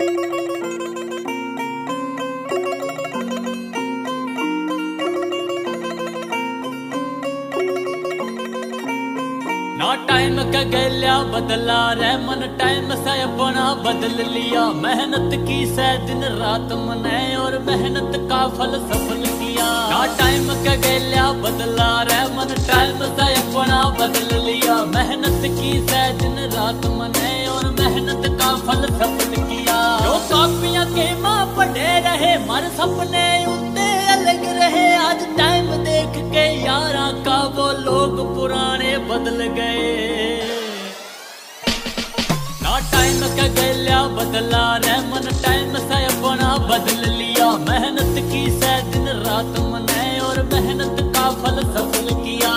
ना टाइम का गैल्या बदला रे मन टाइम से अपना बदल लिया। मेहनत की से दिन रात मने और मेहनत का फल सफल किया। ना टाइम का गैल्या बदला रे मन टाइम से अपना बदल लिया। मेहनत की से दिन रात मने और मेहनत का फल सफल किया। जो कापियां के माँ पढ़े रहे मर सपने उनते अलग रहे। आज टाइम देख के यारा का वो लोग पुराने बदल गए। ना टाइम का गैल्या बदला रे मन टाइम से अपना बदल लिया। मेहनत की से दिन रात मने और मेहनत का फल सफल किया।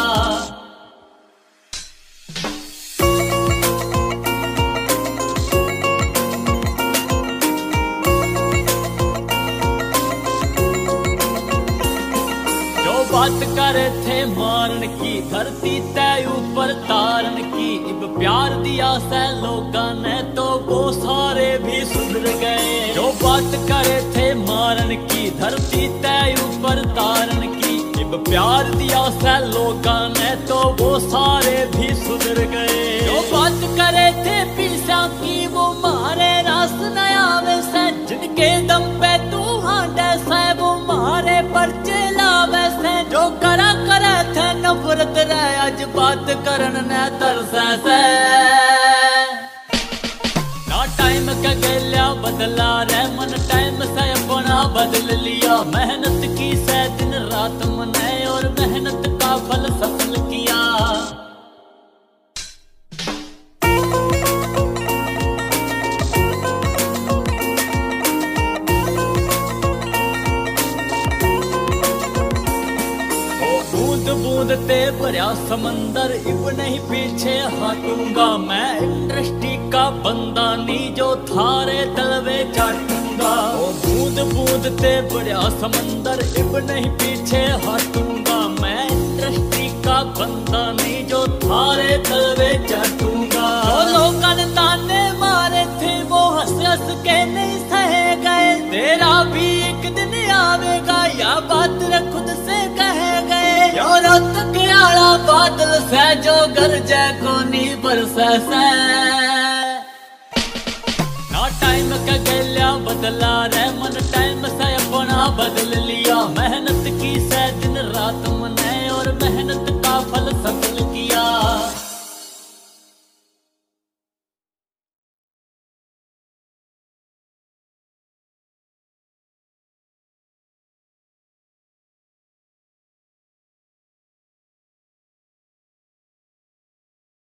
बात करे थे मारन की धरती तय ऊपर तारन की। इब प्यार दिया से लोगा ने तो वो सारे भी सुधर गए। जो बात करे थे मारन की धरती तय ऊपर तारन की। इब प्यार दिया से लोगा ने तो वो सारे भी सुधर गए। जो बात करे थे पीसा की वो मारे रास नया वैसे। जिनके दम पे तू हांडे से वो मारे परचे लावे से। जो करा करे थे नफरत रे आज बात करन ने तरसे से। ना टाइम का गैल्या बदला रे मन टाइम से अपना बदल लिया। मेहनत की से दिन रात मने और मेहनत का फल सफल किया। बूंद ते भरा समंदर इब नहीं पीछे हटूंगा। मैं इंडस्ट्री का बंदा नहीं जो थारे तलवे चाटूंगा। ओ बूंद बूंद ते भरा समंदर इब नहीं पीछे हटूंगा। मैं इंडस्ट्री का बंदा नहीं जो थारे तलवे चाटूंगा। जो लोगों ने ताने मारे थे वो हंस हंस के नहीं सहे गए। तेरा भी एक दिन आवेगा या बात खुद से कहे गए। रत आला बादल से जो गरजे को नहीं बरसे से। ना टाइम का गैल्या बदला रे मन टाइम से अपना बदल लिया। मेहनत की से दिन रात मने और मेहनत का फल सफल